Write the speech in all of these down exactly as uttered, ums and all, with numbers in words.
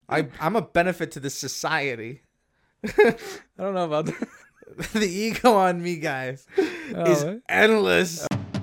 I I'm a benefit to the society. I don't know about that. The ego on me, guys, Oh, is what? endless.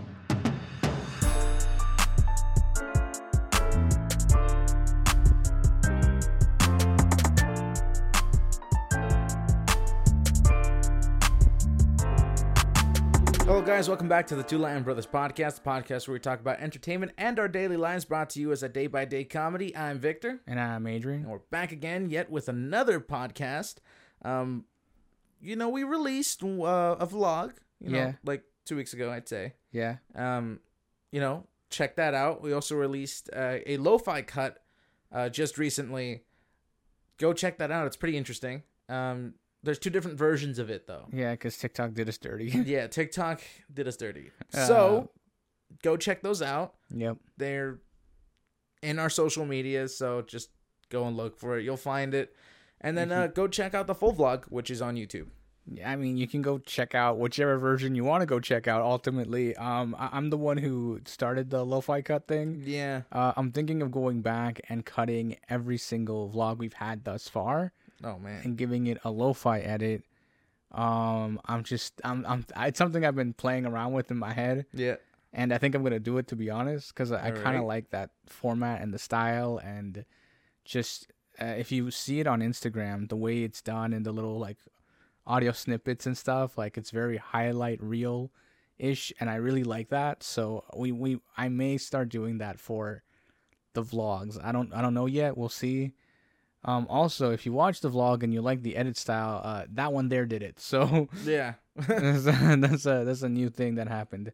Hello, guys. Welcome back to the Two Latin Brothers podcast, the podcast where we talk about entertainment and our daily lives, brought to you as a day-by-day comedy. I'm Victor. And I'm Adrian. And we're back again, yet with another podcast. Um, you know, we released uh, a vlog, you know, Yeah. like two weeks ago, I'd say. Yeah. Um, you know, check that out. We also released uh, a lo-fi cut uh, just recently. Go check that out. It's pretty interesting. Um, there's two different versions of it, though. Yeah, because TikTok did us dirty. Yeah, TikTok did us dirty. Uh, So, go check those out. Yep. They're in our social media, so just go and look for it. You'll find it. And then uh, go check out the full vlog, which is on YouTube. Yeah, I mean, you can go check out whichever version you want to go check out. Ultimately, um, I- I'm the one who started the lo-fi cut thing. Yeah. Uh, I'm thinking of going back and cutting every single vlog we've had thus far Oh, man. and giving it a lo-fi edit. Um, I'm just, I'm, I'm. It's something I've been playing around with in my head, Yeah. and I think I'm gonna do it, to be honest, because I, I kind of Alright. like that format and the style, and just uh, if you see it on Instagram, the way it's done and the little like audio snippets and stuff, like it's very highlight reel ish, and I really like that. So we we I may start doing that for the vlogs. I don't I don't know yet. We'll see. Um, also, if you watch the vlog and you like the edit style, uh, that one there did it. So Yeah. that's, a, that's a that's a new thing that happened.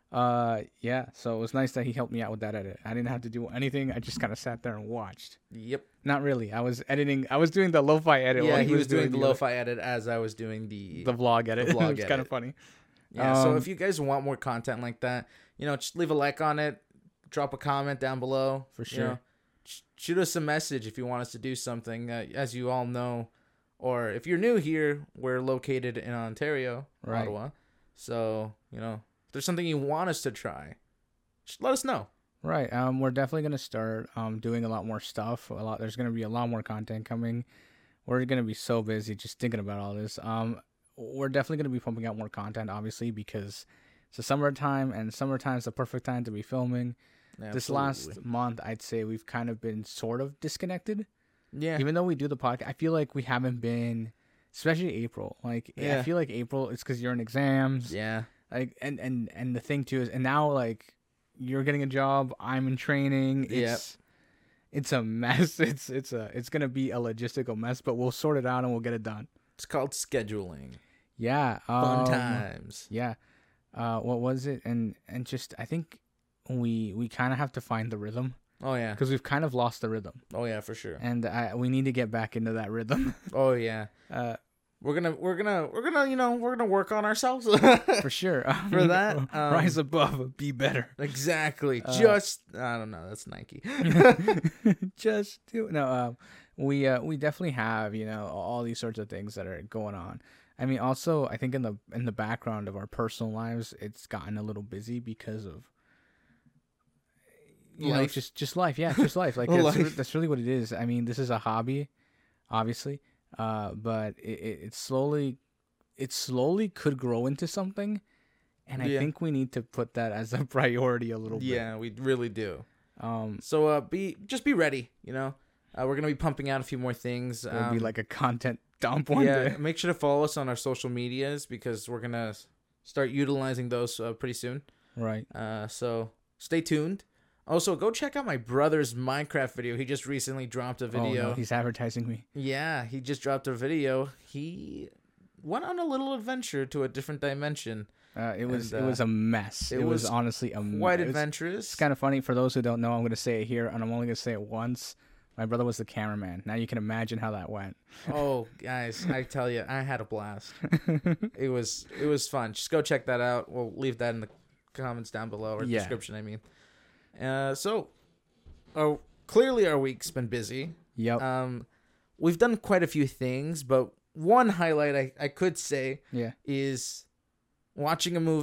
Uh, yeah. So it was nice that he helped me out with that edit. I didn't have to do anything. I just kind of sat there and watched. Yep. Not really. I was editing. I was doing the lo-fi edit. Yeah, while he was doing the other- lo-fi edit as I was doing the... the vlog edit. the vlog It's kind edit. of funny. Yeah, so Um, if you guys want more content like that, you know, just leave a like on it, drop a comment down below. For you sure. know. Sh- shoot us a message if you want us to do something. Uh, as you all know, or if you're new here, we're located in Ontario, Right. Ottawa. So, you know, if there's something you want us to try, just let us know. Right. Um, we're definitely gonna start um doing a lot more stuff. A lot. There's gonna be a lot more content coming. We're gonna be so busy just thinking about all this. Um, we're definitely gonna be pumping out more content, obviously, because it's the summertime, and summertime is the perfect time to be filming. This last Absolutely. month, I'd say we've kind of been sort of disconnected. Yeah. Even though we do the podcast, I feel like we haven't been, especially April. Like, Yeah. I feel like April, it's because you're in exams. Yeah. Like, and, and, and the thing too is, and now like you're getting a job, I'm in training. It's, it's a mess. It's, it's a, it's going to be a logistical mess, but we'll sort it out and we'll get it done. It's called scheduling. Yeah. Fun um, times. Yeah. Uh, what was it? And, and just, I think we, we kind of have to find the rhythm Oh, yeah. because we've kind of lost the rhythm, Oh, yeah, for sure. and I, we need to get back into that rhythm. Oh, yeah. uh, We're gonna, we're gonna, we're gonna, you know, we're gonna work on ourselves. for sure. For that, um, rise above, be better. Exactly. Uh, Just I don't know. That's Nike. Just do no. Um, we uh, we definitely have, you know, all these sorts of things that are going on. I mean, also, I think in the in the background of our personal lives, it's gotten a little busy because of you know Life. just just life. Yeah, just life. Like that's, Life. re- that's really what it is. I mean, this is a hobby, obviously, uh, but it, it, it slowly it slowly could grow into something. And I Yeah. think we need to put that as a priority a little bit. Yeah, we really do. Um, So uh, be just be ready. You know, uh, we're gonna be pumping out a few more things. it'll Um, be like a content dump one yeah, day. make sure to follow us on our social medias because we're gonna start utilizing those uh, pretty soon. Right. Uh, so stay tuned. Also, go check out my brother's Minecraft video. He just recently dropped a video. Oh, no, he's advertising me. Yeah, he just dropped a video. He went on a little adventure to a different dimension. Uh, it was And, it uh, was a mess. it It, was, was honestly a Quite mess. It's, adventurous. it's kind of funny for those who don't know. I'm going to say it here, and I'm only going to say it once. My brother was the cameraman. Now you can imagine how that went. Oh, guys, I tell you, I had a blast. It was it was fun. Just go check that out. We'll leave that in the comments down below or Yeah. description. I mean, uh, so, oh, clearly our week's been busy. Yep. Um, we've done quite a few things, but one highlight I, I could say yeah. is watching a movie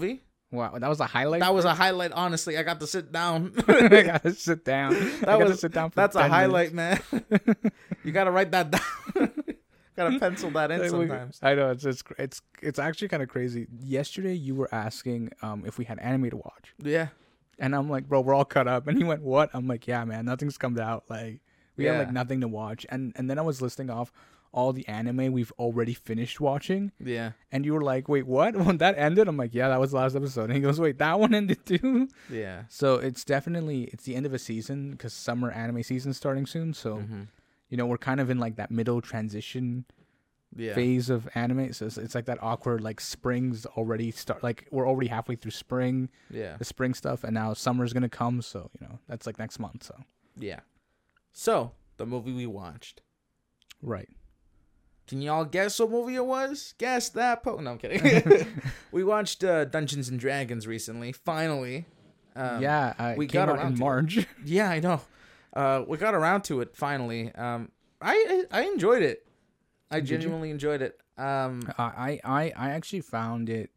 Wow, that was a highlight. That was a highlight. Honestly, I got to sit down. I gotta sit down. That I gotta was sit down. For that's a ten highlight, minutes. man. You gotta write that down. Gotta pencil that in Like, we- sometimes. I know it's it's it's it's actually kind of crazy. Yesterday, you were asking um if we had anime to watch, Yeah, and I'm like, bro, we're all cut up. And he went, what? I'm like, yeah, man, nothing's come out. Like we Yeah. have like nothing to watch. And and then I was listing off all the anime we've already finished watching, yeah, and you were like, wait, what? When that ended, I'm like, yeah, that was the last episode. And he goes, wait, that one ended too. yeah. So it's definitely it's the end of a season because summer anime season's starting soon. So Mm-hmm. you know we're kind of in like that middle transition Yeah. phase of anime. So it's, it's like that awkward like spring's already start like we're already halfway through spring, Yeah. the spring stuff, and now summer's gonna come. So you know that's like next month. So Yeah. So, the movie we watched. right. Can y'all guess what movie it was? Guess that po- No, I'm kidding. We watched uh, Dungeons and Dragons recently. Finally. Um, yeah, uh, we it came got out around in to it. March. Yeah, I know. Uh, we got around to it finally. Um, I, I I enjoyed it. I Did you? genuinely enjoyed it. Um, I, I I actually found it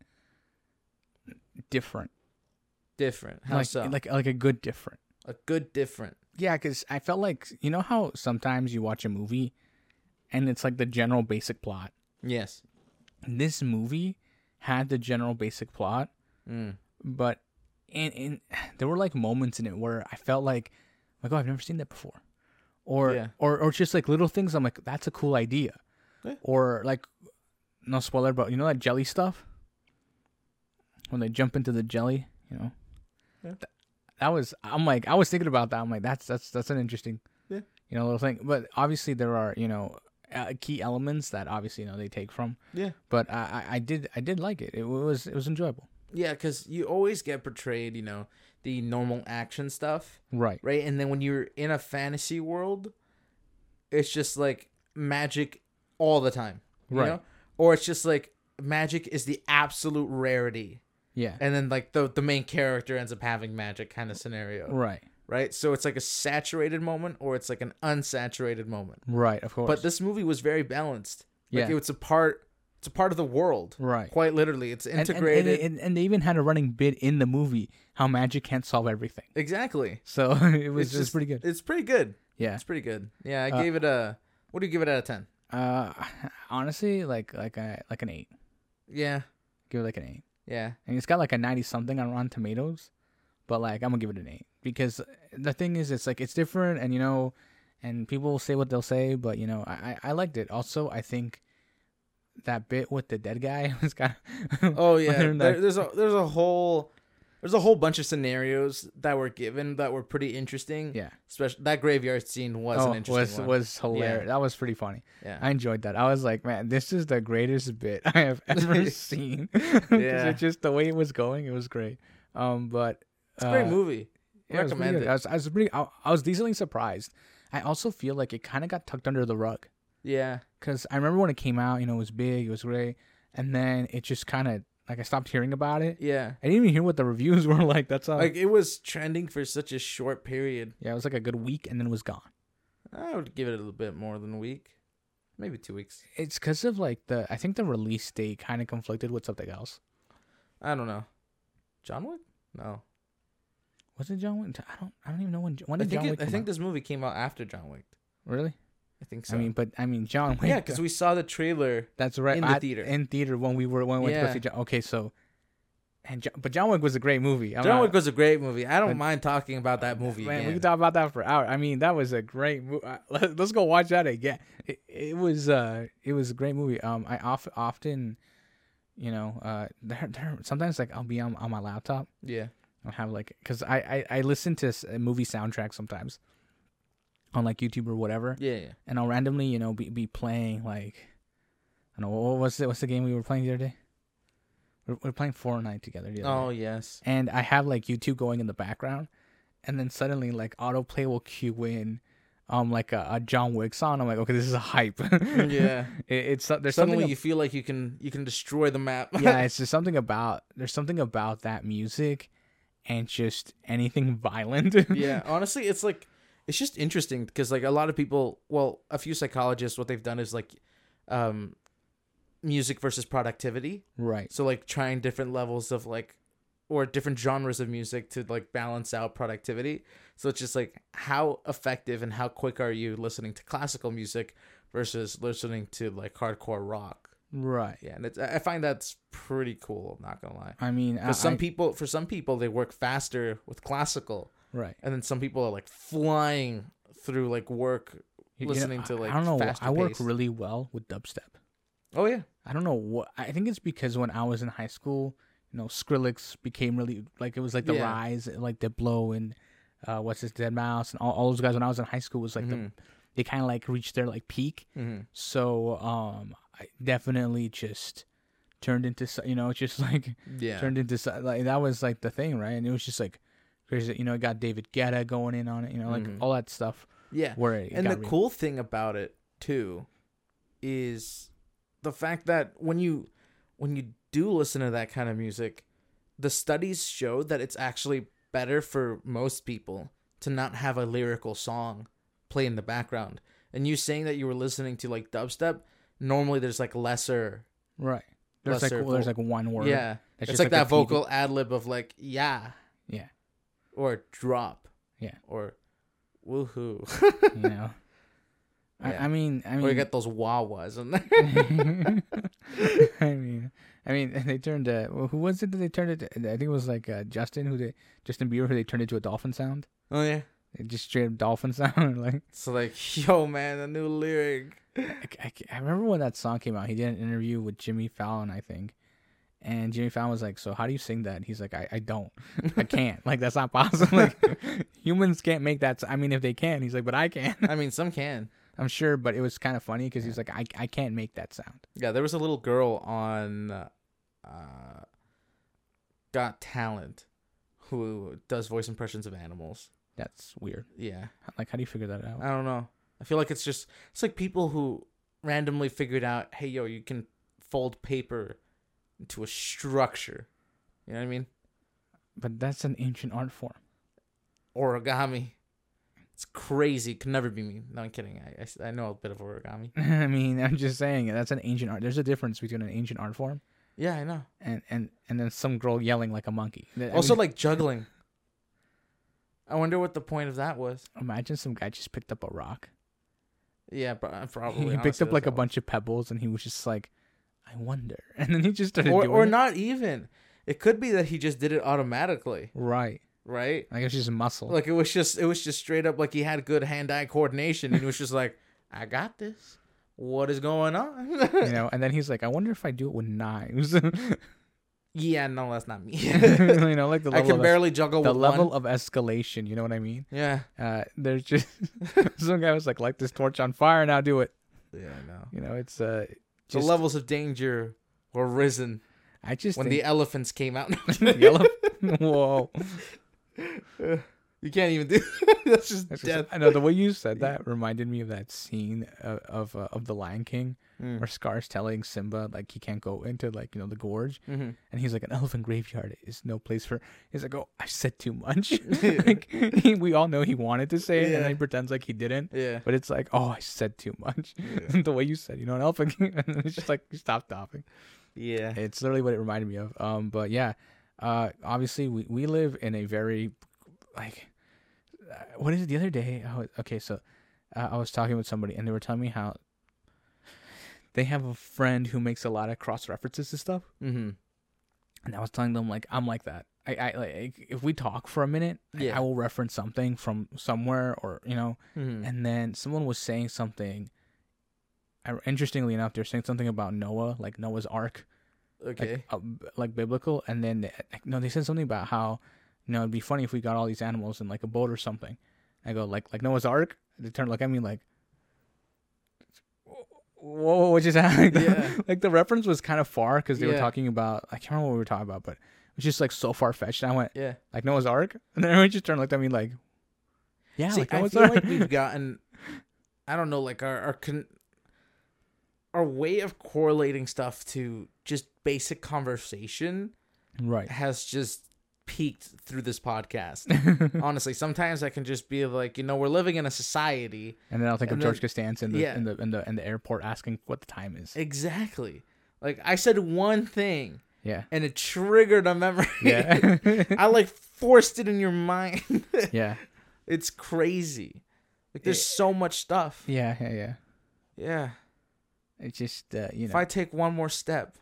different. different. How like so? like like a good different. A good different. Yeah, because I felt like you know how sometimes you watch a movie, and it's like the general basic plot. Yes. This movie had the general basic plot, Mm. but in in there were like moments in it where I felt like, like oh, I've never seen that before, or Yeah. or or just like little things. I'm like, that's a cool idea, Yeah. or like, no spoiler, but you know that jelly stuff when they jump into the jelly, you know. Yeah. Th- that was I'm like I was thinking about that. I'm like that's that's that's an interesting, Yeah. you know, little thing. But obviously there are you know uh, key elements that obviously you know they take from. Yeah. But I I I did I did like it. It was it was enjoyable. Yeah, because you always get portrayed, you know, the normal action stuff, Right. right? And then when you're in a fantasy world, it's just like magic all the time, you Right. know? Or it's just like magic is the absolute rarity, Yeah. and then like the the main character ends up having magic kind of scenario, Right. right? So it's like a saturated moment, or it's like an unsaturated moment. Right. Of course. But this movie was very balanced. Like Yeah. it's a part, it's a part of the world, right. quite literally. It's And- and- integrated. And, and, and they even had a running bit in the movie how magic can't solve everything. Exactly. So it was It's just just pretty good. It's pretty good. Yeah. It's pretty good. Yeah, I Uh, gave it a. What do you give it out of ten? Uh, honestly, like like a like an eight. Yeah, Give it like an eight. yeah, And it's got like a ninety something on Rotten Tomatoes, but like I'm gonna give it an eight because the thing is, it's like it's different, and you know, and people will say what they'll say, but you know, I I, I liked it. Also, I think that bit with the dead guy was kind of Oh yeah. Other than There, that- there's a there's a whole there's a whole bunch of scenarios that were given that were pretty interesting. yeah. Especially that graveyard scene was Oh, an interesting was one. was hilarious. Yeah. That was pretty funny. yeah. I enjoyed that. I was like, man, this is the greatest bit I have ever seen. 'Cause Yeah. it just the way it was going, it was great. Um, but It's a great uh, movie. Yeah, it was pretty Recommend good. it. I was, I was pretty. I, I was decently surprised. I also feel like it kind of got tucked under the rug Yeah. because I remember when it came out, you know, it was big, it was great, and then it just kind of like I stopped hearing about it. Yeah. I didn't even hear what the reviews were like. That's all. Like it was trending for such a short period. yeah, it was like a good week, and then it was gone. I would give it a little bit more than a week, maybe two weeks. It's because of like the. I think the release date kind of conflicted with something else. I don't know. John Wick? No. Was it John Wick? I don't. I don't even know when. When I did think John it, Wick I come think out? this movie came out after John Wick. Really? I think so. I mean, but I mean, John Wick. yeah, because we saw the trailer. that's right in the at- theater. In theater when we were when we went to go Yeah. see John. Okay, so. And Jo- but John Wick was a great movie. I'm John not- Wick was a great movie. I don't But- mind talking about that movie Man, we again. can talk about that for hours. I mean, that was a great movie. Let's go watch that again. It, it was uh, it was a great movie. Um, I off, often, you know, uh, there, there sometimes like I'll be on, on my laptop. yeah. I'll have like, cause I, I, I listen to s- movie soundtracks sometimes on like YouTube or whatever, Yeah, yeah. and I'll randomly, you know, be, be playing like, I don't know what was it? What's the game we were playing the other day? We're, we're playing Fortnite together the other Oh, day. yes. And I have like YouTube going in the background, and then suddenly like autoplay will cue in, um, like a, a John Wick song. I'm like, okay, this is a hype. Yeah. it, it's there's Suddenly something. you feel like you can you can destroy the map. yeah, it's just something about there's something about that music, and just anything violent. Yeah. Honestly, it's like it's just interesting because like a lot of people, well, a few psychologists, what they've done is like, um, music versus productivity. Right. So like trying different levels of like or different genres of music to like balance out productivity. So it's just like how effective and how quick are you listening to classical music versus listening to like hardcore rock. Right. Yeah, and it's, I find that's pretty cool. I'm not gonna lie. I mean, For I, some I, people, for some people, they work faster with classical, right. and then some people are like flying through like work You- you listening know, to like I don't know. faster I work pace. really well with dubstep. Oh yeah. I don't know what. I think it's because when I was in high school, you know, Skrillex became really like it was like the Yeah. rise, like Diplo and uh, what's his Dead Mouse and all, all those guys. When I was in high school, was like Mhm. the they kind of like reached their like peak. Mm-hmm. So um, I definitely just turned into so- you know just like Yeah. turned into so- like that was like the thing, right? And it was just like crazy. You know, it got David Guetta going in on it. You know, like Mhm. all that stuff. Yeah. Where it And got the real. cool thing about it too is the fact that when you when you do listen to that kind of music, the studies show that it's actually better for most people to not have a lyrical song play in the background. And you saying that you were listening to like dubstep, normally there's like lesser right. There's like lesser well, there's vo- like one word. yeah. that's It's just like, that repeated. vocal ad lib of like yeah Yeah. or drop. Yeah. Or woohoo. You know. Yeah. I, I mean, I mean, Or you get those wah-wahs in there. I mean, I mean, they turned. Uh, well, who was it that they turned it? To, I think it was like uh, Justin, who they Justin Bieber, who they turned it to a dolphin sound. Oh yeah. It just straight up dolphin sound. Like, So like, yo, man, a new lyric. I, I, I remember when that song came out. He did an interview with Jimmy Fallon, I think, and Jimmy Fallon was like, "So how do you sing that?" He's like, "I, I don't, I can't. Like that's not possible. Like humans can't make that. I mean, if they can, he's like, but I can. I mean, some can. I'm sure, but it was kind of funny because he's like, I, I can't make that sound. Yeah, there was a little girl on uh, Got Talent who does voice impressions of animals. That's weird. Yeah, Like, how do you figure that out? I don't know. I feel like it's just it's like people who randomly figured out, hey, yo, you can fold paper into a structure. You know what I mean? But that's an ancient art form. Origami. It's crazy. Could never be me. No, I'm kidding. I, I, I know a bit of origami. I mean, I'm just saying that's an ancient art. There's a difference between an ancient art form Yeah, I know. and and and then some girl yelling like a monkey. I Also, mean, like juggling. I wonder what the point of that was. imagine some guy just picked up a rock. Yeah, but probably. He picked up like a bunch of pebbles and he was just like, I wonder, and then he just started or doing or it. not even. It could be that he just did it automatically, Right. right? Like it's just muscle. Like it was just it was just straight up like he had good hand-eye coordination and he was just like, I got this. What is going on? you know, and then he's like, I wonder if I do it with knives. Yeah, no, that's not me. you know, like the I level can of barely juggle the with level one. of escalation. You know what I mean? Yeah. Uh, there's just some guy was like, light this torch on fire and I'll do it. Yeah, I know. You know, it's uh, The just, levels of danger were risen I just when think the elephants came out. yellow. Whoa, You can't even do that's just That's death. just- I know the way you said that reminded me of that scene of of, uh, of the Lion King Mm. where Scar's telling Simba like he can't go into like you know the gorge, Mhm. and he's like an elephant graveyard is no place for. He's like, oh, I said too much. like, he, we all know he wanted to say it, and Yeah. then he pretends like he didn't. Yeah. But it's like, oh, I said too much. Yeah. the way you said, you know, an elephant, and then it's just like you stop talking. Yeah. It's literally what it reminded me of. Um, but yeah, uh, obviously we, we live in a very like, uh, what is it? The other day, I was, okay, so uh, I was talking with somebody and they were telling me how they have a friend who makes a lot of cross references to stuff, Mm-hmm. and I was telling them like I'm like that. I, I like if we talk for a minute, I- Yeah. I will reference something from somewhere or you know, Mm-hmm. and then someone was saying something. I, interestingly enough, they're saying something about Noah, like Noah's Ark. Okay. Like, uh, b- like biblical, and then they, like, no, they said something about how you know it'd be funny if we got all these animals in like a boat or something. I go like like Noah's Ark. They turn look at me like, whoa, what just happened? Like, Yeah. the, like the reference was kind of far because they were Yeah. talking about I can't remember what we were talking about, but it was just like so far fetched. And I went Yeah. like Noah's Ark, and then everyone just turned looked at me like, yeah, See, like I Noah's feel Ark. like we've gotten, I don't know, like our our con- our way of correlating stuff to just basic conversation right. has just peaked through this podcast. Honestly, sometimes I can just be like, you know, we're living in a society. And then I'll think And of George then- Costanza in the, yeah. in the in the in the airport asking what the time is. Exactly. Like I said one thing, Yeah. And it triggered a memory. Yeah. I like forced it in your mind. Yeah. It's crazy. Like there's so much stuff. Yeah, yeah, yeah. Yeah. It's just uh, you know. If I take one more step,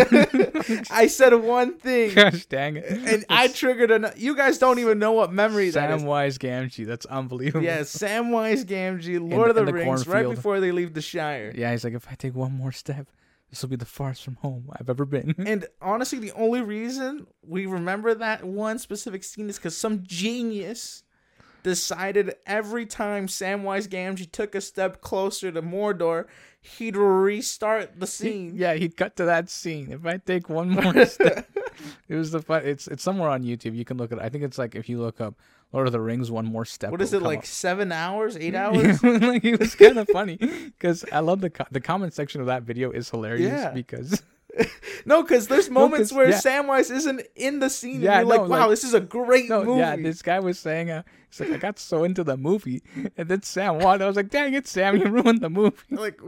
I said one thing. Gosh dang it! And I triggered an. You guys don't even know what memory that is. Samwise Gamgee. That's unbelievable. Yeah, Samwise Gamgee, Lord the, of the, the Rings, right cornfield. before they leave the Shire. Yeah, he's like, if I take one more step, this will be the farthest from home I've ever been. And honestly, the only reason we remember that one specific scene is because some genius decided every time Samwise Gamgee took a step closer to Mordor, he'd restart the scene. Yeah, he'd cut to that scene. If I take one more step, it was the fun. It's it's somewhere on YouTube. You can look at it. I think it's like if you look up Lord of the Rings, one more step. What is it, like up. seven hours, eight hours? Like, it was kind of funny because I love the co- the comment section of that video is hilarious Yeah. because. No, because there's moments 'cause- where yeah. Samwise isn't in the scene, Yeah, and you're no, like, "Wow, like- this is a great No, movie." yeah, this guy was saying, uh, he's like, I got so into the movie, and then Sam won. I was like, dang it, Sam, you ruined the movie. Like,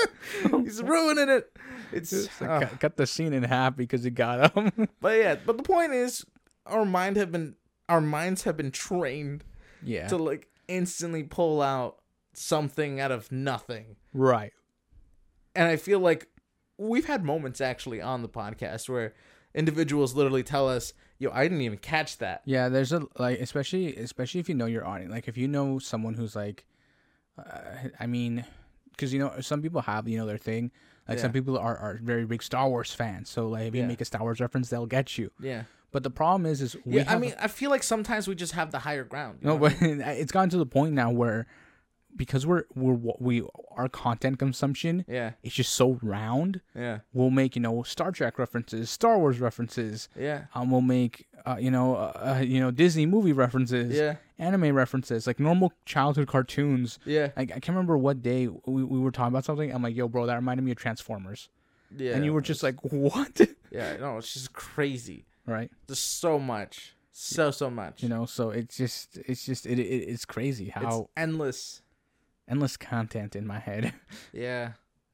he's ruining it. It's, It's like, uh, cut, cut the scene in half because he got him. but yeah, but the point is, our mind have been, our minds have been trained Yeah, to like instantly pull out something out of nothing, right. and I feel like we've had moments actually on the podcast where individuals literally tell us, "Yo, I didn't even catch that." Yeah, there's a like, especially especially if you know your audience. Like if you know someone who's like, uh, I mean, because you know some people have you know their thing. Like Yeah. some people are, are very big Star Wars fans. So like if you Yeah. make a Star Wars reference, they'll get you. Yeah, But the problem is, is we yeah. I have mean, I feel like sometimes we just have the higher ground. you no, know? but it's gotten to the point now where because we're we're we our content consumption yeah, is just so round. yeah, We'll make you know Star Trek references, Star Wars references. yeah, Um, we'll make uh, you know uh, uh, you know Disney movie references, yeah, anime references, like normal childhood cartoons. yeah, Like I can't remember what day we, we were talking about something. I'm like, yo, bro, that reminded me of Transformers, yeah. and you were just like, what? yeah, no, it's just crazy. Right? There's so much, so so much. You know, so it's just it's just it, it it's crazy how it's endless. endless content in my head. Yeah.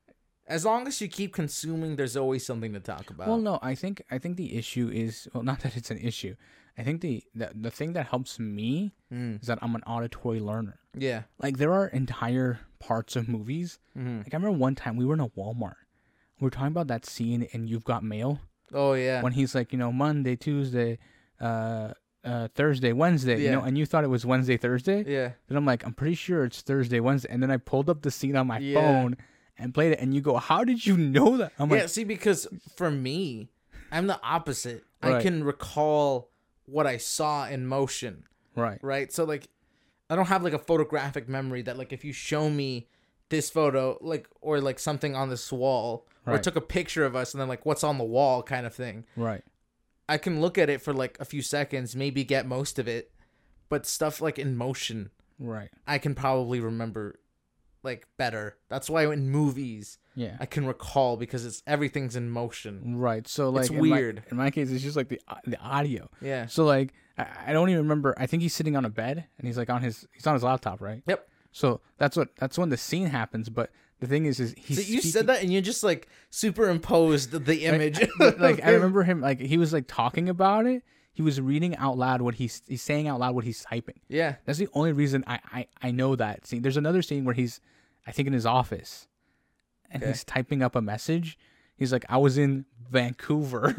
As long as you keep consuming, there's always something to talk about. Well, no, I think I think the issue is well, not that it's an issue. I think the the, the thing that helps me Mm. is that I'm an auditory learner. Yeah. Like there are entire parts of movies. Mm-hmm. Like I remember one time we were in a Walmart. We were talking about that scene in You've Got Mail Oh yeah. when he's like, you know, Monday, Tuesday, uh, uh, Thursday, Wednesday, you Yeah. know, and you thought it was Wednesday, Thursday. Yeah. Then I'm like, I'm pretty sure it's Thursday, Wednesday, and then I pulled up the scene on my Yeah. phone and played it, and you go, how did you know that? I'm yeah. like, See, because for me, I'm the opposite. I Right. can recall what I saw in motion. right, Right. So like, I don't have like a photographic memory that like if you show me this photo like or like something on this wall or Right. took a picture of us and then like what's on the wall kind of thing. right. I can look at it for like a few seconds, maybe get most of it, but stuff like in motion, Right. I can probably remember like better. That's why in movies Yeah. I can recall because it's everything's in motion. Right. So like It's in my- weird. in my case, it's just like the the audio. Yeah. So like I, I don't even remember. I think he's sitting on a bed and he's like on his he's on his laptop, right? Yep. So that's what that's when the scene happens. But the thing is, is he's So you speaking- said that and you just like superimposed the image. Like, like of I him. remember him like he was like talking about it. He was reading out loud what he's he's saying out loud what he's typing. Yeah. That's the only reason I I, I know that scene. There's another scene where he's I think in his office, and Okay. he's typing up a message. He's like, I was in Vancouver.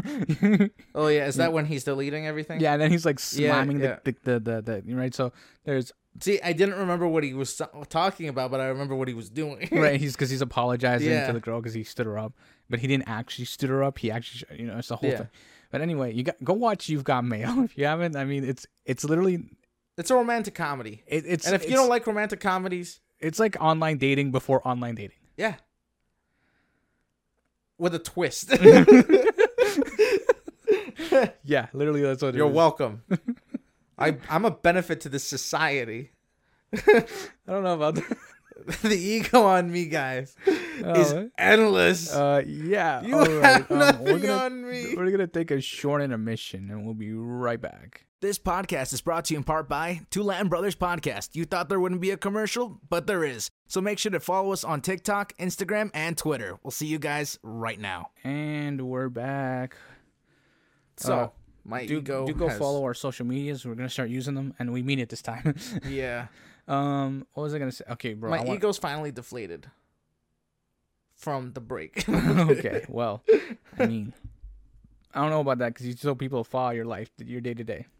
Oh yeah. Is that when he's deleting everything? Yeah, and then he's like Yeah, slamming yeah. The, the, the the the right. So there's See, I didn't remember what he was so- talking about, but I remember what he was doing. right. He's because he's apologizing Yeah. to the girl because he stood her up, but he didn't actually stood her up. He actually, you know, it's the whole Yeah. thing. But anyway, you got go watch You've Got Mail if you haven't. I mean, it's it's literally It's a romantic comedy. it, it's And if you it's- don't like romantic comedies, it's like online dating before online dating. yeah. With a twist. Yeah, literally that's what it You're is. welcome. I I'm a benefit to this society. I don't know about that. The ego on me, guys, is Oh, endless. uh, yeah. you all right. have Um, nothing we're gonna on me. we're gonna take a short intermission and we'll be right back. This podcast is brought to you in part by Two Latin Brothers Podcast. You thought there wouldn't be a commercial, but there is. So make sure to follow us on TikTok, Instagram, and Twitter. We'll see you guys right now. And we're back. So Uh, my do ego do go has- follow our social medias. We're gonna start using them, and we mean it this time. Yeah, um, what was I gonna say? Okay, bro. my I want... ego's finally deflated from the break. Okay, well, I mean, I don't know about that because you tell people to follow your life, your day to day.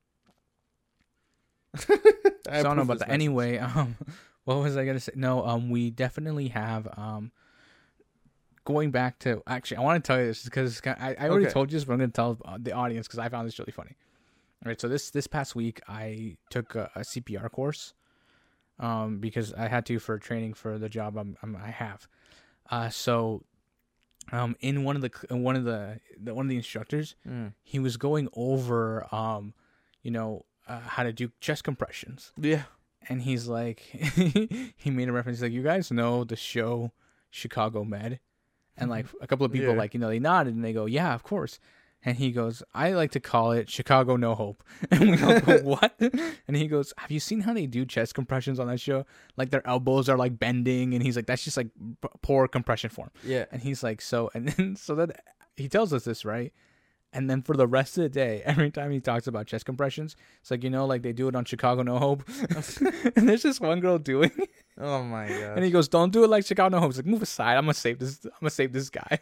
So I don't know about that. Anyway, um, what was I gonna say? No, um, we definitely have um. Going back to actually, I want to tell you this because I, I already Okay. told you this, but I'm going to tell the audience because I found this really funny. All right, so this this past week I took a, a C P R course, um, because I had to for training for the job I'm, I'm I have. Uh, so, um, in one of the in one of the, the one of the instructors, Mm. he was going over um, you know, uh, how to do chest compressions, Yeah. and he's like, he made a reference like, you guys know the show Chicago Med. And like a couple of people, Yeah. like, you know, they nodded and they go, yeah, of course. And he goes, I like to call it Chicago No Hope. And we go, what? And he goes, have you seen how they do chest compressions on that show? Like their elbows are like bending. And he's like, that's just like p- poor compression form. Yeah. And he's like, so, and then, so that he tells us this, right? And then for the rest of the day, every time he talks about chest compressions, it's like, you know, like they do it on Chicago No Hope. And there's this one girl doing it. Oh my god. And he goes, don't do it like Chicago No Hope. He's like, move aside. I'm going to save this. I'm going to save this guy.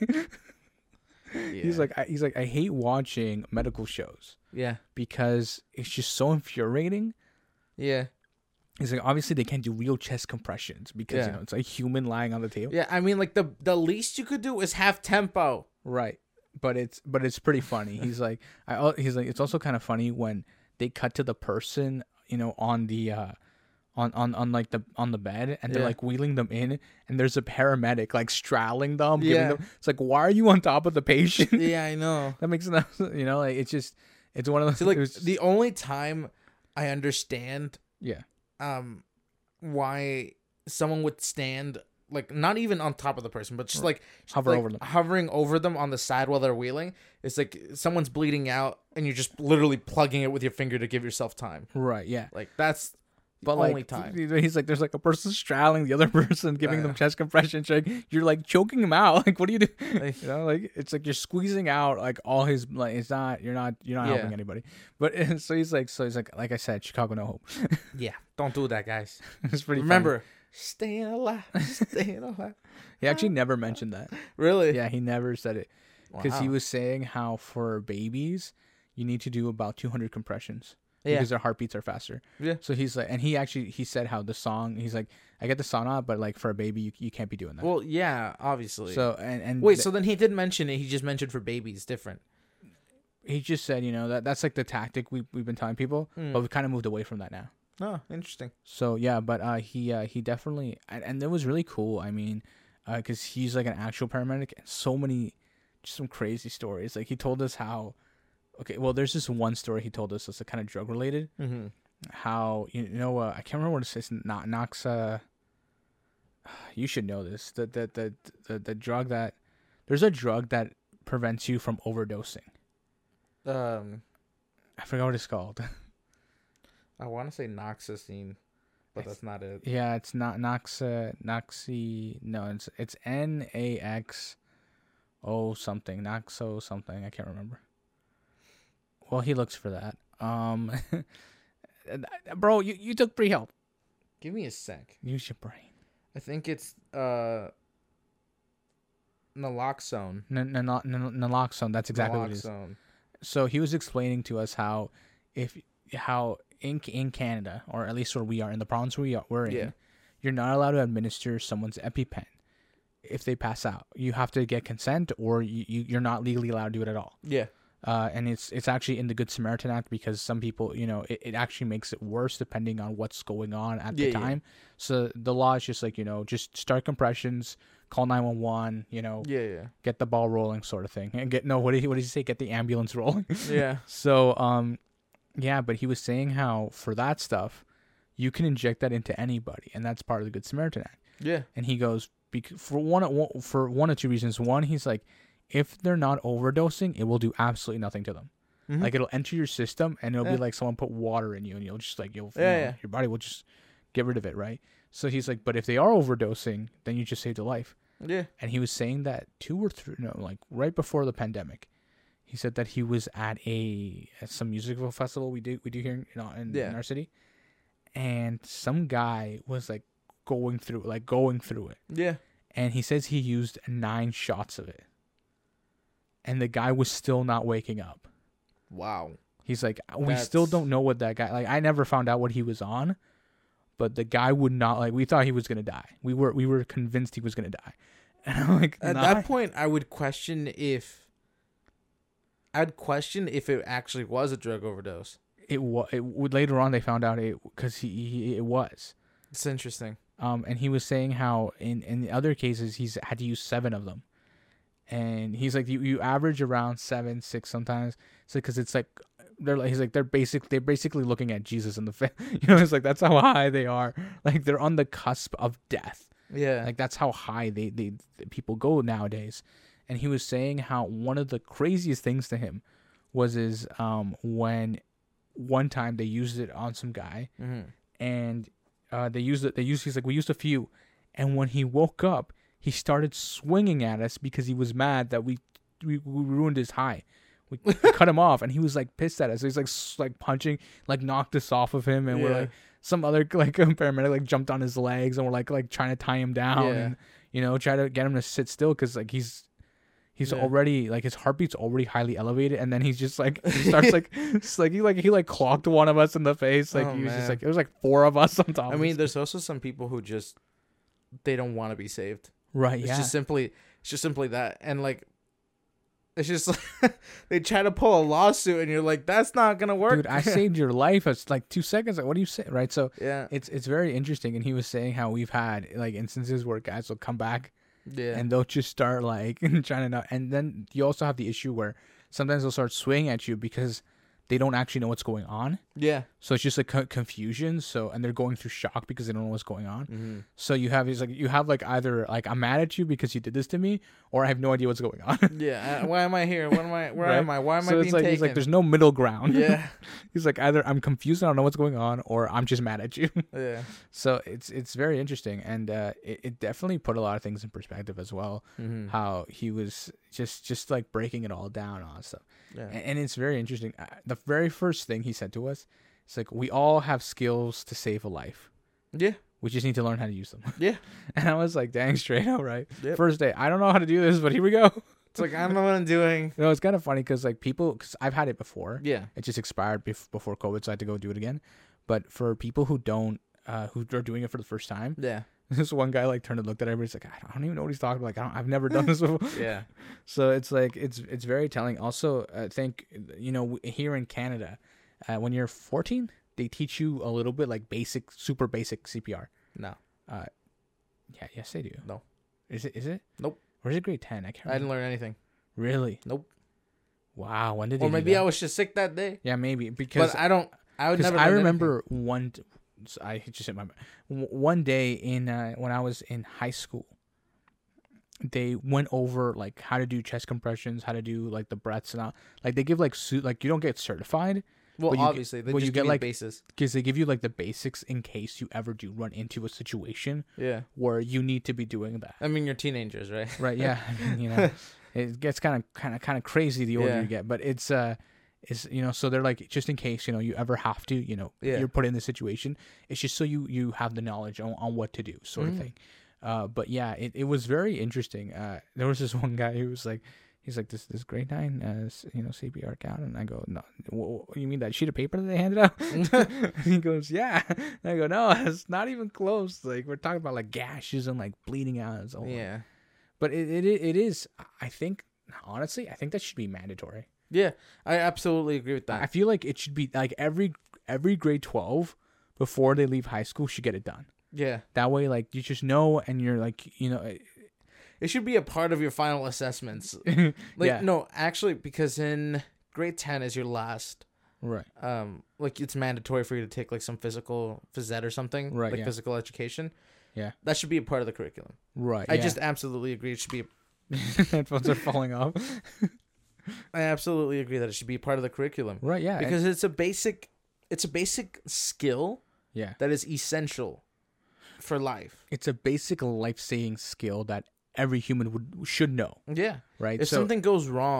He's like, I, he's like, I hate watching medical shows yeah. because it's just so infuriating. Yeah. He's like, obviously they can't do real chest compressions because, Yeah. you know, it's a human lying on the table. Yeah. I mean, like the the least you could do is have tempo. Right. But it's, but it's pretty funny. He's like, I, al- he's like, it's also kind of funny when they cut to the person, you know, on the, uh, on, on, on like the on the bed and they're Yeah. like wheeling them in and there's a paramedic like straddling them, giving Yeah. them, it's like, why are you on top of the patient? Yeah, I know. That makes no, you know, like it's just, it's one of those. So like it was just- the only time I understand yeah, um why someone would stand like not even on top of the person, but just like Hover like, over them. hovering over them on the side while they're wheeling. It's like someone's bleeding out and you're just literally plugging it with your finger to give yourself time. right, yeah. Like that's the But only like, time. he's like, there's like a person straddling the other person, giving Yeah. them chest compressions. Like, you're like choking him out. Like, what do you do? Like- You know, like it's like you're squeezing out like all his like. It's not. You're not. You're not Yeah. helping anybody. But so he's like. So he's like. Like I said, Chicago No Hope. Yeah, don't do that, guys. It's pretty. Remember, staying alive, staying alive. funny. He actually never mentioned that. Really? Yeah, he never said it because he Wow. was saying how for babies you need to do about two hundred compressions. Yeah. Because their heartbeats are faster. Yeah. So he's like, and he actually he said how the song. He's like, I get the song out, but like for a baby, you you can't be doing that. Well, yeah, obviously. so and and wait, th- so then he did mention it. He just mentioned for babies, different. he just said, you know, that that's like the tactic we we've been telling people, Mm. but we've kind of moved away from that now. Oh, interesting. So yeah, but uh, he uh, he definitely and, and it was really cool. I mean, because he's like an actual paramedic, and so many, just some crazy stories. Like he told us how. Okay, well, there's this one story he told us that's kind of drug related. Mm-hmm. How you know uh, I can't remember what it says. Not Noxa. You should know this. The the, the the the drug that there's a drug that prevents you from overdosing. Um, I forgot what it's called. I want to say noxacine, but It's- that's not it. Yeah, it's not Noxa Noxy. No, it's it's N A X O something. Noxo something. I can't remember. Well, he looks for that. Um, bro, you, you took pre-health. Give me a sec. Use your brain. I think it's uh naloxone. N- n- n- naloxone. That's exactly what it is. Naloxone. So he was explaining to us how, if how in in Canada, or at least where we are in the province we are, we're in, Yeah. you're not allowed to administer someone's EpiPen if they pass out. You have to get consent, or you, you you're not legally allowed to do it at all. Yeah. Uh, and it's it's actually in the Good Samaritan Act because some people, you know, it, it actually makes it worse depending on what's going on at Yeah, the yeah. time. So the law is just like, you know, just start compressions, call nine one one, you know, Yeah, yeah. get the ball rolling, sort of thing, and get no what did he what did he say? Get the ambulance rolling. Yeah. So um, yeah, but he was saying how for that stuff, you can inject that into anybody, and that's part of the Good Samaritan Act. Yeah. And he goes bec- for one for one or two reasons. One, he's like, if they're not overdosing, it will do absolutely nothing to them. Mhm. Like it'll enter your system, and it'll Yeah. be like someone put water in you, and you'll just like you'll you Yeah, know, yeah. your body will just get rid of it, right? So he's like, but if they are overdosing, then you just saved a life. Yeah. And he was saying that two or three, no, like right before the pandemic, He said that he was at a at some musical festival we do we do here in, in, Yeah. in our city, and some guy was like going through like going through it, Yeah. and he says he used nine shots of it, and the guy was still not waking up. Wow. He's like, we That's- still don't know what that guy like. I never found out what he was on, but the guy would not like. We thought he was gonna die. We were we were convinced he was gonna die, and I'm like, At nah. that point, I would question if. I'd question if it actually was a drug overdose. it was. It would later on they found out it because he, he it was. It's interesting. Um, and he was saying how in in the other cases he's had to use seven of them, and he's like, you, you average around seven, six sometimes. So because it's like they're like he's like they're basic they're basically looking at Jesus in the face. You know, it's like that's how high they are. Like they're on the cusp of death. Yeah. Like that's how high they, they they people go nowadays. And he was saying how one of the craziest things to him was is um when one time they used it on some guy, mm-hmm. and uh they used it they used he's like we used a few, and when he woke up he started swinging at us because he was mad that we we, we ruined his high. We cut him off, and he was like pissed at us. So he's like s- like punching, like knocked us off of him, and Yeah. we're like some other like paramedic like jumped on his legs, and we're like like trying to tie him down, Yeah. and you know try to get him to sit still because like he's he's Yeah. already like his heartbeat's already highly elevated, and then he's just like he starts like it's like he like he like clocked one of us in the face, like Oh, he was man. just like there was like four of us on top. I of mean, us. there's also some people who just they don't want to be saved. right, It's yeah, just simply, it's just simply that, and like, it's just like, they try to pull a lawsuit, and you're like, that's not gonna work, dude, I saved your life. It's like two seconds. Like, what do you say, right? So yeah, it's it's very interesting, and he was saying how we've had like instances where guys will come back yeah, and they'll just start like trying to know, and then you also have the issue where sometimes they'll start swinging at you because they don't actually know what's going on. yeah, So it's just like co- confusion. So and they're going through shock because they don't know what's going on. mm-hmm. So you have is like you have like either like I'm mad at you because you did this to me, or I have no idea what's going on. yeah. uh, Why am I here? What am I? Where Right? am I? Why am so I it's being like taken? he's like there's no middle ground. yeah, He's like either I'm confused and I don't know what's going on, or I'm just mad at you. yeah, So it's it's very interesting, and uh, it, it definitely put a lot of things in perspective as well. mm-hmm. How he was just just like breaking it all down on stuff. yeah, And, and it's very interesting. Uh, the very first thing he said to us, it's like we all have skills to save a life. yeah, We just need to learn how to use them. yeah. And I was like, dang straight up, right? Yep. First day, I don't know how to do this, but here we go. It's like I don't know what I'm doing. You know, it's kind of funny because like people, because I've had it before. Yeah, It just expired bef- before COVID, so I had to go do it again. But for people who don't, uh, who are doing it for the first time, yeah, this one guy like turned and looked at everybody. He's like, I don't even know what he's talking about. Like, I don't, I've never done this before. yeah, So it's like it's it's very telling. Also, I think you know here in Canada, uh, when you're fourteen, they teach you a little bit like basic, super basic C P R. no, Uh, yeah, yes they do. No. Is it? Is it? Nope. Or is it grade ten? I can't. I didn't Remember. learn anything. Really? Nope. Wow. When did they? Or do maybe that? I was just sick that day. Yeah, maybe because But I don't. I would because never. I learn remember one. I just hit my w- one day in uh, when I was in high school. They went over like how to do chest compressions, how to do like the breaths and all. Like they give like suit like you don't get certified anything. Well, but you get- obviously, they but just you give get, you like- the basis. because they give you like the basics in case you ever do run into a situation Yeah, where you need to be doing that. I mean, you're teenagers, right? Right? Yeah. I mean, you know, it gets kind of kind of kind of crazy the older Yeah. you get, but it's uh, it's you know, so they're like just in case you know you ever have to, you know, Yeah. you're put in this situation. It's just so you you have the knowledge on, on what to do, sort of Mhm. thing. Uh, but yeah, it, it was very interesting. Uh, there was this one guy who was like, he's like, this this grade nine, uh, s- you know, C P R count, and I go, no, wh- wh- you mean that sheet of paper that they handed out? And he goes, yeah. And I go, no, it's not even close. Like we're talking about like gashes and like bleeding out and so on. Yeah, But it, it it is. I think honestly, I think that should be mandatory. yeah. I absolutely agree with I that. feel like it should be like every every grade twelve before they leave high school should get it done. Yeah, That way, like you just know, and you're like, you know, it should be a part of your final assessments. like Like no, actually, because in grade ten is your last. right, Um, like it's mandatory for you to take like some physical phys ed or something, Right, Like yeah. physical education. Yeah. that should be a part of the curriculum. right. I yeah. just absolutely agree. It should be. headphones are falling off. I absolutely agree that it should be part of the curriculum Right. Yeah. and- because it's a basic, it's a basic skill yeah, that is essential for life. it's a basic life saving skill that every human would should know. Yeah. Right. If so something goes wrong,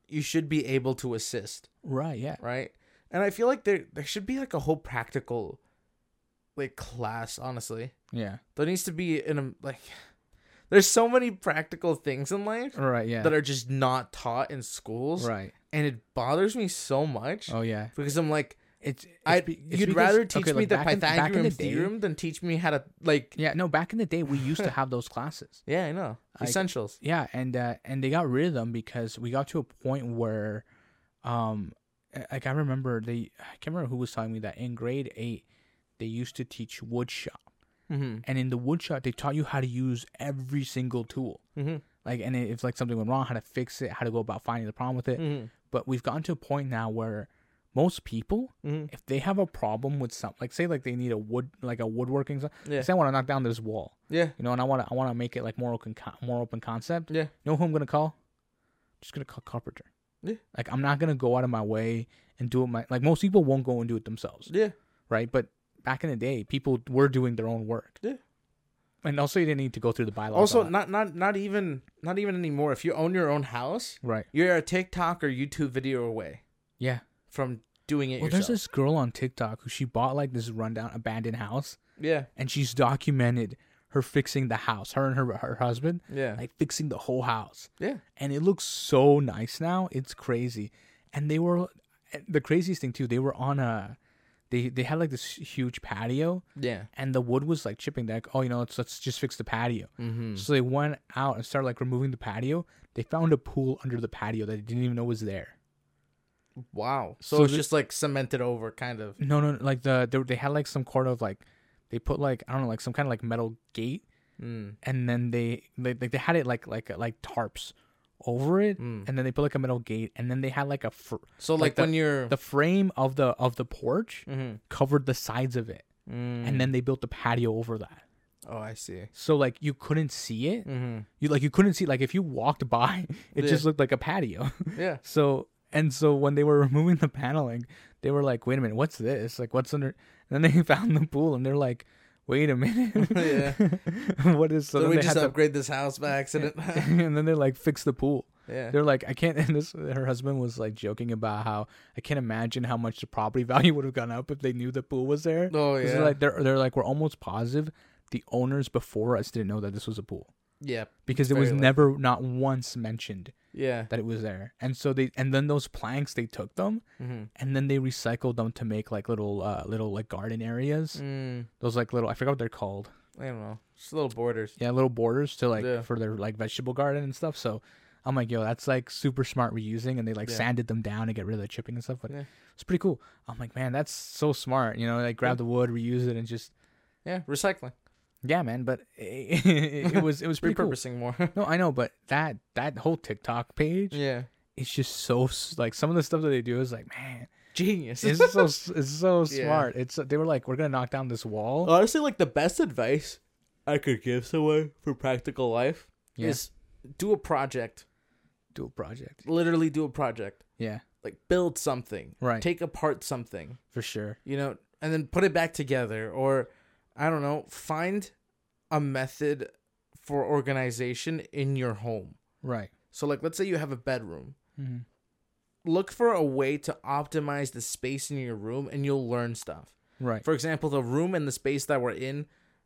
you should be able to assist, Right. Yeah. right? And I feel like there there should be like a whole practical like class, honestly. Yeah. There needs to be in a like there's so many practical things in life Right. Yeah. that are just not taught in schools. right. And it bothers me so much Oh yeah. because I'm like, It's, it's I be- it's you'd because- rather teach okay, me like, the back in- back in Pythagorean the day- theorem than teach me how to like. Yeah. No. Back in the day, we used to have those classes. Yeah, I know. Like, Essentials. Yeah, and uh, and they got rid of them because we got to a point where, um, like I remember they, I can't remember who was telling me that in grade eight, they used to teach wood shop, Mm-hmm. and in the wood shop they taught you how to use every single tool, Mm-hmm. like and if like something went wrong, how to fix it, how to go about finding the problem with it. Mm-hmm. But we've gotten to a point now where most people, Mm-hmm. if they have a problem with some, like say like they need a wood, like a woodworking, stuff, Yeah. say I want to knock down this wall, Yeah. you know, and I want to I want to make it like more open, co- more open concept. Yeah. You know who I'm gonna call? Just gonna call carpenter. Yeah. Like I'm not gonna go out of my way and do it my like most people won't go and do it themselves, Yeah. right? But back in the day, people were doing their own work. Yeah. And also you didn't need to go through the bylaws. Also, all that. not not not even not even anymore. If you own your own house, right. you're a TikTok or YouTube video away Yeah. from doing it Well, yourself. there's this girl on TikTok who she bought like this rundown abandoned house, Yeah. and she's documented her fixing the house. Her and her her husband Yeah. like fixing the whole house. Yeah. And it looks so nice now. It's crazy. And they were the craziest thing too. They were on a they they had like this huge patio, Yeah. and the wood was like chipping. They're like, oh, you know, let's let's just fix the patio. Mm-hmm. So they went out and started like removing the patio. They found a pool under the patio that they didn't even know was there. Wow. So, So it's the- just like cemented over, kind of. No, no, like the they, they had like some kind of like they put like I don't know like some kind of like metal gate, Mm. and then they they like they had it like like like tarps over it, Mm. and then they put like a metal gate, and then they had like a fr- So like, like the- when you're. the frame of the of the porch Mm-hmm. covered the sides of it, Mm. and then they built the patio over that. Oh, I see. So like you couldn't see it. Mm-hmm. You like you couldn't see like if you walked by, it Yeah. just looked like a patio. Yeah. So and so when they were removing the paneling, they were like, "Wait a minute, what's this? Like what's under?" And then they found the pool, and they're like, "Wait a minute, Yeah. what is?" So, So, then we they just had upgrade this house by accident. to, and then they like fix the pool. Yeah. They're like, I can't. And this, her husband was like joking about how I can't imagine how much the property value would have gone up if they knew the pool was there. Oh 'Cause yeah. They're like, they're they're like, we're almost positive the owners before us didn't know that this was a pool yeah. because it Very was likely. never, not once mentioned Yeah. that it was there. And so they, and then those planks they took them Mm-hmm. and then they recycled them to make like little, uh, little like garden areas. Mm. Those like little, I forgot what they're called. I don't know. Just little borders. Yeah, little borders to like Yeah. for their like vegetable garden and stuff. So I'm like, yo, that's like super smart reusing, and they like Yeah. sanded them down to get rid of the chipping and stuff. But Yeah. it's pretty cool. I'm like, man, that's so smart. You know, like grab Yeah. the wood, reuse it, and just Yeah. Recycling. yeah, man. But it, it, it was it was pretty cool. Repurposing more. No, I know, but that that whole TikTok page, Yeah. it's just so s- like some of the stuff that they do is like, man, Genius. it's so s- it's so Yeah. smart. It's they were like, we're gonna knock down this wall. Honestly, like the best advice I could give someone for practical life Yeah. is do a project. Do a project. Literally do a project. Yeah, Like build something. right. Take apart something. For sure. You know, and then put it back together. Or I don't know, find a method for organization in your home. Right. So like let's say you have a bedroom. Mm-hmm. Look for a way to optimize the space in your room and you'll learn stuff. Right. For example, the room and the space that we're in,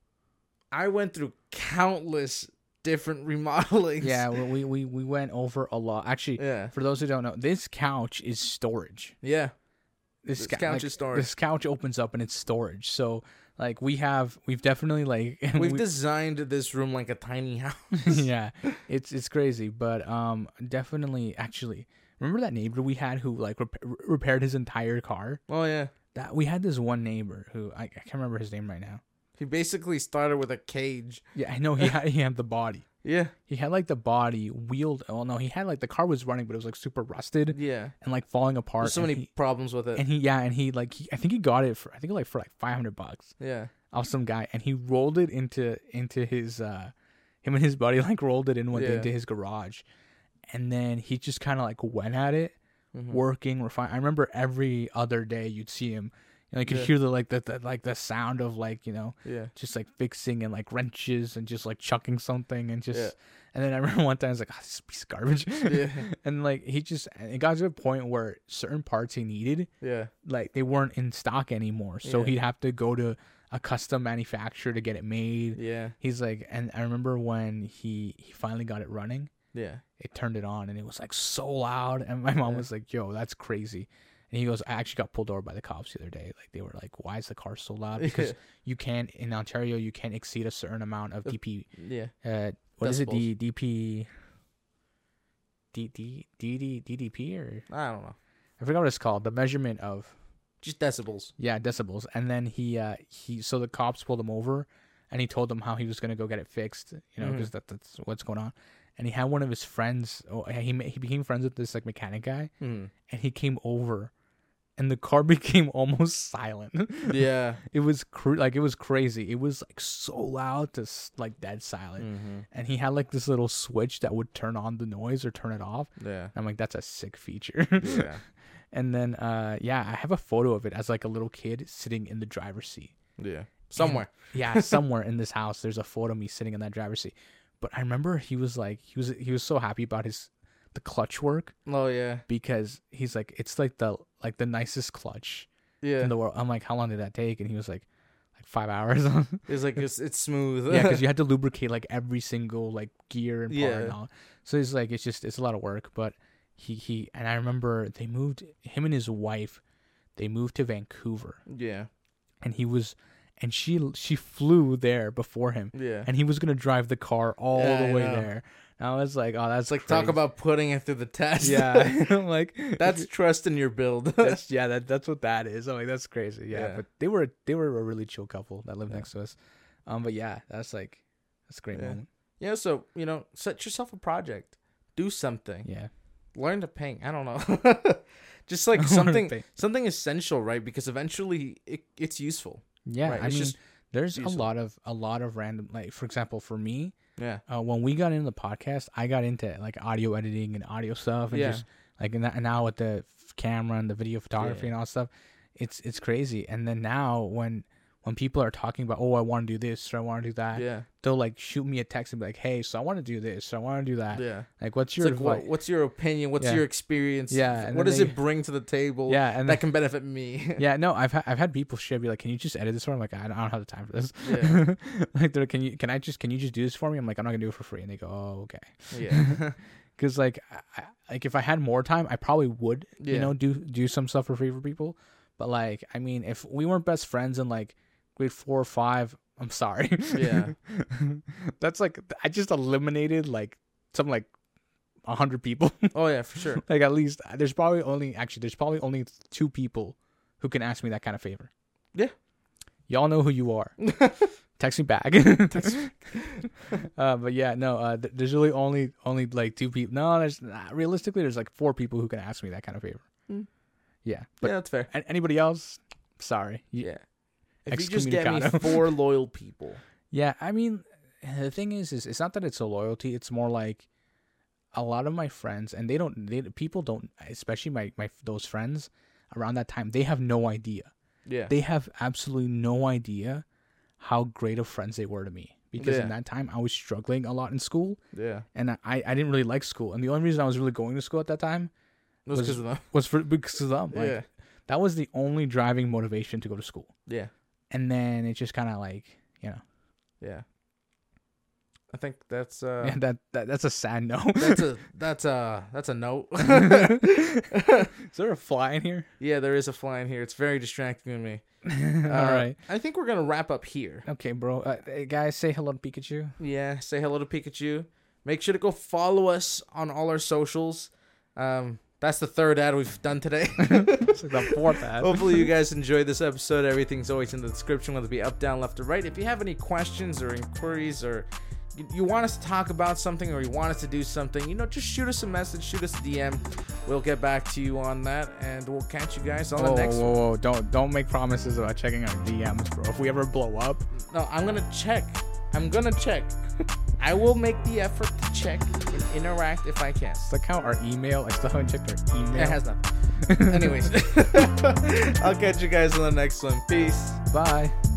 I went through countless different remodelings. Yeah, well, we, we we went over a lot. Actually, Yeah. for those who don't know, this couch is storage. Yeah. This, This ca- couch like, is storage. This couch opens up and it's storage. So like we have, we've definitely like We've we- designed this room like a tiny house. yeah, it's it's crazy, but um, definitely actually remember that neighbor we had who like rep- repaired his entire car. Oh yeah. That we had this one neighbor who I, I can't remember his name right now. He basically started with a cage. Yeah, I know he had he had the body. Yeah. He had like the body wheeled. Oh no, he had like the car was running, but it was like super rusted Yeah. and like falling apart. There's so and many he- problems with it. And he, yeah, and he like, he, I think he got it for, I think like for like five hundred bucks yeah. off some guy, and he rolled it into into his, uh, him and his buddy like rolled it in one Yeah. into his garage, and then he just kind of like went at it, Mhm. working, refine. I remember every other day you'd see him, and you could Yeah. hear the like the, the like the sound of like you know Yeah. just like fixing and like wrenches and just like chucking something and just Yeah. And then I remember one time I was like, oh, this is a piece of garbage. Yeah. And like he just it got to a point where certain parts he needed, Yeah. like they weren't in stock anymore. So Yeah. he'd have to go to a custom manufacturer to get it made. Yeah. He's like, and I remember when he he finally got it running, Yeah. it turned it on and it was like so loud. And my mom Yeah. was like, yo, that's crazy. And he goes, I actually got pulled over by the cops the other day. Like they were like, why is the car so loud? Because Yeah. you can't in Ontario, you can't exceed a certain amount of D P. Yeah. Uh, what is it? Decibels. D DP. D D D D D D P or I don't know. I forgot what it's called. The measurement of Just decibels. yeah decibels. And then he uh he so the cops pulled him over, and he told them how he was gonna go get it fixed. You know, because Mhm. that, that's what's going on. And he had one of his friends. Oh, he ma- he became friends with this like mechanic guy, Mm. and he came over, and the car became almost silent. Yeah. It was cr- like it was crazy. It was like so loud to s- like dead silent. Mm-hmm. And he had like this little switch that would turn on the noise or turn it off. Yeah. I'm like, that's a sick feature. Yeah. And then uh yeah, I have a photo of it as like a little kid sitting in the driver's seat. Yeah. Somewhere. Yeah, somewhere in this house there's a photo of me sitting in that driver's seat. But I remember he was like he was he was so happy about his the clutch work, Oh yeah. because he's like it's like the like the nicest clutch Yeah. in the world. I'm like, how long did that take? And he was like like five hours. It's like it's it's smooth. Yeah, because you had to lubricate like every single like gear and part Yeah. and all. So he's like, it's just it's a lot of work. But he he and I remember they moved him and his wife. They moved to Vancouver, Yeah. and he was, and she she flew there before him, Yeah. and he was gonna drive the car all Yeah, the I way know. there. And I was like, oh, that's It's like crazy. talk about putting it through the test. yeah. I'm like That's trust in your build. that's yeah that that's what that is. I'm like, that's crazy. Yeah, Yeah. but they were they were a really chill couple that lived Yeah. next to us. Um, but yeah, that's like that's a great Yeah. moment. Yeah, so, you know, set yourself a project. Do something. Yeah. Learn to paint. I don't know. Just like Learn to something paint. something essential, right? Because eventually it, it's useful. Yeah, Right, I it's mean, just there's a useful. lot of a lot of random, like for example, for me, Yeah. uh, when we got into the podcast, I got into like audio editing and audio stuff, and Yeah. just like and, that, and now with the f- camera and the video photography Yeah. and all that stuff, it's it's crazy. And then now when when people are talking about, oh, I want to do this or I want to do that, Yeah. they'll like shoot me a text and be like, hey, so I want to do this, so I want to do that. Yeah. Like, what's It's your like, what, advice? what's your opinion? What's Yeah. your experience? Yeah, and What then does they- it bring to the table Yeah, and that then, can benefit me? yeah, no, I've ha- I've had people share be like, can you just edit this for me? I'm like, I don't, I don't have the time for this. Yeah. Like, they're like, can you can I just can you just do this for me? I'm like, I'm not gonna do it for free. And they go, oh, okay. Yeah. Because like I, I- like if I had more time, I probably would you Yeah. know do do some stuff for free for people. But like I mean, if we weren't best friends in like grade four or five, I'm sorry. Yeah. That's like I just eliminated like some like a hundred people. Oh yeah, for sure. Like at least there's probably only actually there's probably only two people who can ask me that kind of favor. Yeah. Y'all know who you are. Text me back. uh, but yeah, no. Uh, th- there's really only only like two people. No, there's nah, realistically there's like four people who can ask me that kind of favor. Mm. Yeah, but Yeah, that's fair. a- anybody else? Sorry. Y- Yeah. If you just get me Excommunicado. four loyal people. Yeah, I mean, the thing is, is it's not that it's a loyalty. It's more like a lot of my friends, and they don't. They people don't, especially my my those friends around that time. They have no idea. Yeah. They have absolutely no idea how great of friends they were to me, because Yeah. in that time I was struggling a lot in school, Yeah. and I I didn't really like school, and the only reason I was really going to school at that time It was Was- because of them. was for because of them. Like, Yeah. that was the only driving motivation to go to school, Yeah. and then it just kind of like you know Yeah. I think that's uh yeah, that, that that's a sad note. that's a that's a that's a note. Is there a fly in here? Yeah, there is a fly in here. It's very distracting to me. Uh, All right. I think we're gonna wrap up here. Okay, bro. Uh, hey, guys, say hello to Pikachu. Yeah, say hello to Pikachu. Make sure to go follow us on all our socials. Um, that's the third ad we've done today. It's like the fourth ad. Hopefully you guys enjoyed this episode. Everything's always in the description, whether it be up, down, left, or right. If you have any questions or inquiries, or you, you want us to talk about something, or you want us to do something, you know, just shoot us a message, shoot us a D M. We'll get back to you on that, and we'll catch you guys on Whoa, the next whoa, one. whoa! Don't don't make promises about checking our D Ms, bro. If we ever blow up, No, I'm gonna check. I'm gonna check. I will make the effort to check and interact if I can. it's like how our email. I still haven't checked our email. It has nothing. Anyways, I'll catch you guys on the next one. Peace. Bye.